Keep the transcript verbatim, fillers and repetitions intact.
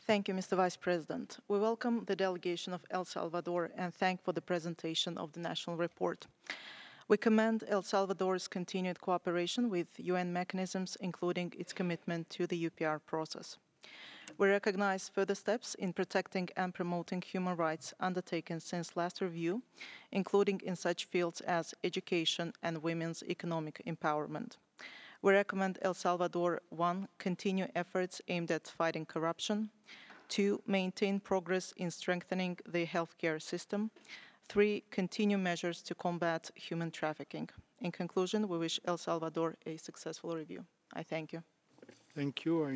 Thank you, Mister Vice President. We welcome the delegation of El Salvador and thank for the presentation of the national report. We commend El Salvador's continued cooperation with U N mechanisms, including its commitment to the U P R process. We recognize further steps in protecting and promoting human rights undertaken since last review, including in such fields as education and women's economic empowerment. We recommend El Salvador, one, continue efforts aimed at fighting corruption, two, maintain progress in strengthening the healthcare system, three, continue measures to combat human trafficking. In conclusion, we wish El Salvador a successful review. I thank you. Thank you.